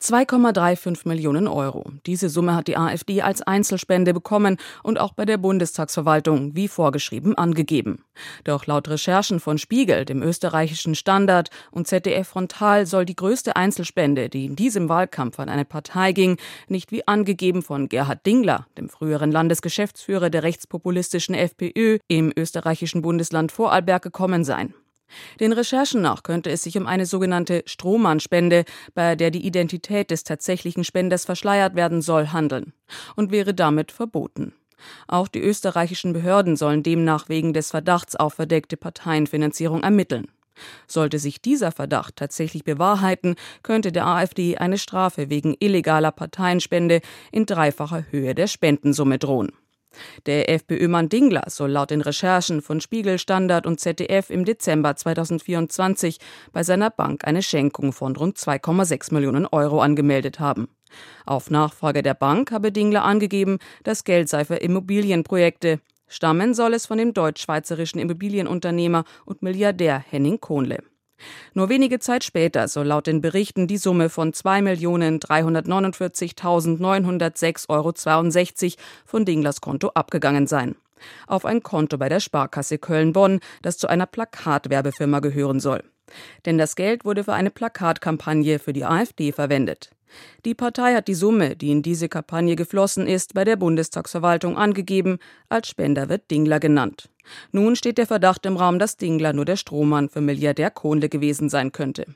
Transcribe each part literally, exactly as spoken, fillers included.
zwei Komma fünfunddreißig Millionen Euro. Diese Summe hat die AfD als Einzelspende bekommen und auch bei der Bundestagsverwaltung wie vorgeschrieben angegeben. Doch laut Recherchen von Spiegel, dem österreichischen Standard, und Z D F Frontal soll die größte Einzelspende, die in diesem Wahlkampf an eine Partei ging, nicht wie angegeben von Gerhard Dingler, dem früheren Landesgeschäftsführer der rechtspopulistischen FPÖ im österreichischen Bundesland Vorarlberg, gekommen sein. Den Recherchen nach könnte es sich um eine sogenannte Strohmann-Spende, bei der die Identität des tatsächlichen Spenders verschleiert werden soll, handeln und wäre damit verboten. Auch die österreichischen Behörden sollen demnach wegen des Verdachts auf verdeckte Parteienfinanzierung ermitteln. Sollte sich dieser Verdacht tatsächlich bewahrheiten, könnte der AfD eine Strafe wegen illegaler Parteienspende in dreifacher Höhe der Spendensumme drohen. Der FPÖ-Mann Dingler soll laut den Recherchen von Spiegel, Standard und Z D F im Dezember zweitausendvierundzwanzig bei seiner Bank eine Schenkung von rund zwei Komma sechs Millionen Euro angemeldet haben. Auf Nachfrage der Bank habe Dingler angegeben, das Geld sei für Immobilienprojekte. Stammen soll es von dem deutsch-schweizerischen Immobilienunternehmer und Milliardär Henning Kohnle. Nur wenige Zeit später soll laut den Berichten die Summe von zwei Millionen dreihundertneunundvierzigtausendneunhundertsechs Euro zweiundsechzig von Dinglers Konto abgegangen sein. Auf ein Konto bei der Sparkasse Köln-Bonn, das zu einer Plakatwerbefirma gehören soll. Denn das Geld wurde für eine Plakatkampagne für die AfD verwendet. Die Partei hat die Summe, die in diese Kampagne geflossen ist, bei der Bundestagsverwaltung angegeben. Als Spender wird Dingler genannt. Nun steht der Verdacht im Raum, dass Dingler nur der Strohmann für Milliardär Kohnle gewesen sein könnte.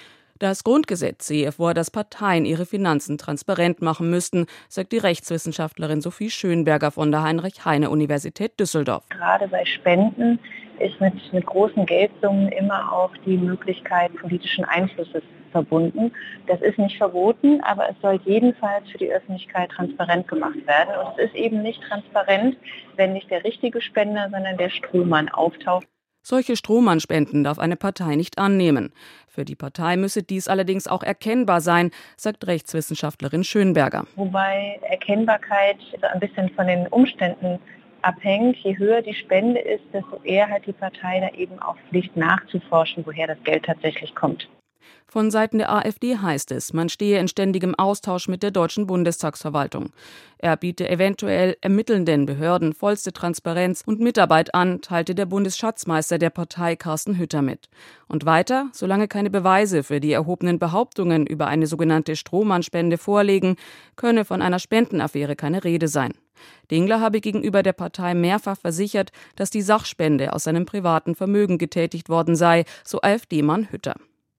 Das Grundgesetz sehe vor, dass Parteien ihre Finanzen transparent machen müssten, sagt die Rechtswissenschaftlerin Sophie Schönberger von der Heinrich-Heine-Universität Düsseldorf. Gerade bei Spenden ist mit, mit großen Geldsummen immer auch die Möglichkeit politischen Einflusses verbunden. Das ist nicht verboten, aber es soll jedenfalls für die Öffentlichkeit transparent gemacht werden. Und es ist eben nicht transparent, wenn nicht der richtige Spender, sondern der Strohmann auftaucht. Solche Strohmann-Spenden darf eine Partei nicht annehmen. Für die Partei müsse dies allerdings auch erkennbar sein, sagt Rechtswissenschaftlerin Schönberger. Wobei Erkennbarkeit ein bisschen von den Umständen abhängt. Je höher die Spende ist, desto eher hat die Partei da eben auch Pflicht nachzuforschen, woher das Geld tatsächlich kommt. Von Seiten der AfD heißt es, man stehe in ständigem Austausch mit der deutschen Bundestagsverwaltung. Er biete eventuell ermittelnden Behörden vollste Transparenz und Mitarbeit an, teilte der Bundesschatzmeister der Partei Carsten Hütter mit. Und weiter, solange keine Beweise für die erhobenen Behauptungen über eine sogenannte Strohmann-Spende vorliegen, könne von einer Spendenaffäre keine Rede sein. Dingler habe gegenüber der Partei mehrfach versichert, dass die Sachspende aus seinem privaten Vermögen getätigt worden sei, so AfD-Mann Hütter.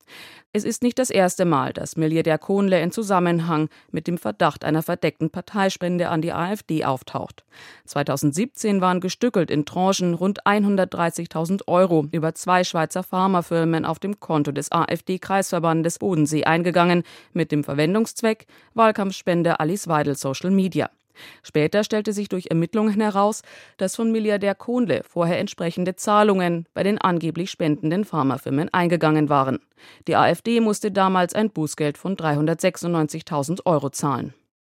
Es ist nicht das erste Mal, dass Milliardär Kohnle in Zusammenhang mit dem Verdacht einer verdeckten Parteispende an die AfD auftaucht. zweitausendsiebzehn waren gestückelt in Tranchen rund hundertdreißigtausend Euro über zwei Schweizer Pharmafirmen auf dem Konto des AfD-Kreisverbandes Bodensee eingegangen, mit dem Verwendungszweck Wahlkampfspende Alice Weidel Social Media. Später stellte sich durch Ermittlungen heraus, dass von Milliardär Kohnle vorher entsprechende Zahlungen bei den angeblich spendenden Pharmafirmen eingegangen waren. Die AfD musste damals ein Bußgeld von dreihundertsechsundneunzigtausend Euro zahlen.